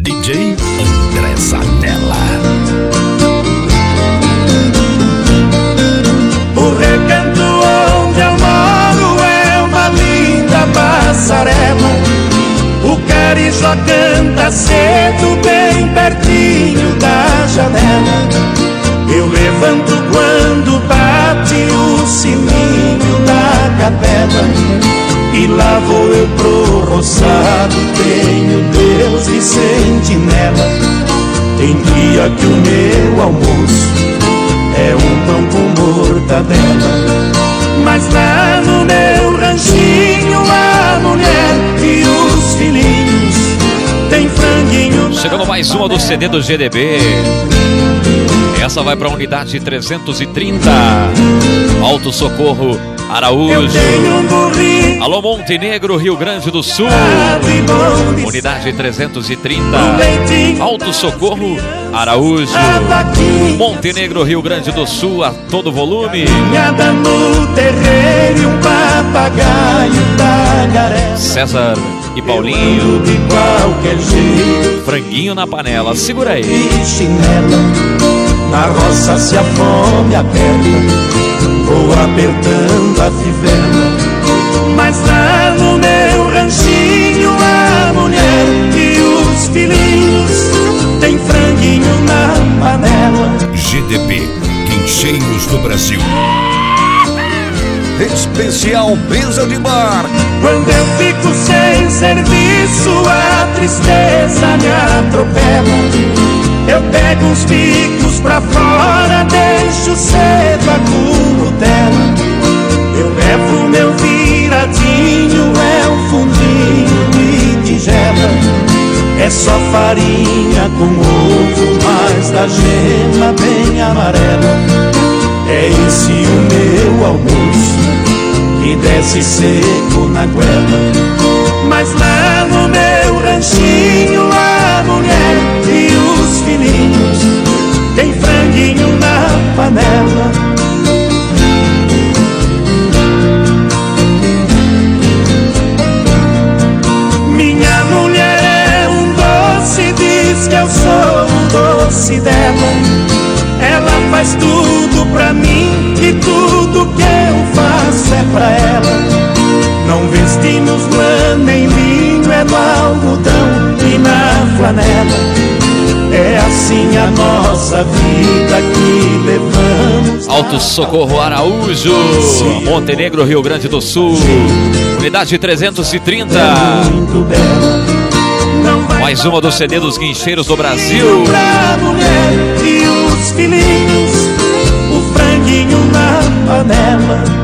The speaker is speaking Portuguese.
DJ André Zanella. O recanto onde eu moro é uma linda passarela. O carijó canta cedo bem pertinho da janela. Eu levanto quando bate o sininho da capela. E lá vou eu pro roçado, tenho Deus de sentinela. Tem dia que o meu almoço é um pão com mortadela. Mas lá no meu ranchinho a mulher e os filhinhos tem franguinho. Chegando mais uma do CD do GDB. Essa vai para a unidade 330 Alto Socorro Araújo. Alô Montenegro, Rio Grande do Sul. Unidade 330 Alto Socorro Araújo. Montenegro, Rio Grande do Sul, a todo volume. César e Paulinho. Franguinho na panela, segura aí. Na roça se a fome aperta, vou apertando a fivela. Mas lá no meu ranchinho a mulher e os filhinhos tem franguinho na panela. GDB, Guincheiros do Brasil. Especial mesa de bar. Quando eu fico sem serviço a tristeza me atropela. Eu pego uns ficos pra fora, deixo cedo a curutela. Eu levo meu viradinho, é um fundinho de tigela. É só farinha com ovo, mas da gema bem amarela. É esse o meu almoço, que desce seco na goela. Mas lá no meu ranchinho a mulher e os filhinhos tem franguinho na panela. Minha mulher é um doce, diz que eu sou o doce dela. Ela faz tudo pra mim e tudo que eu faço é pra ela. Não vestimos lã nem linho, é no algodão e na flanela. É assim a nossa vida que levamos. Alto Socorro Araújo, Montenegro, Rio Grande do Sul. Unidade 330. Mais uma do CD dos Guincheiros do Brasil. Pra mulher e os filhinhos, o franguinho na panela.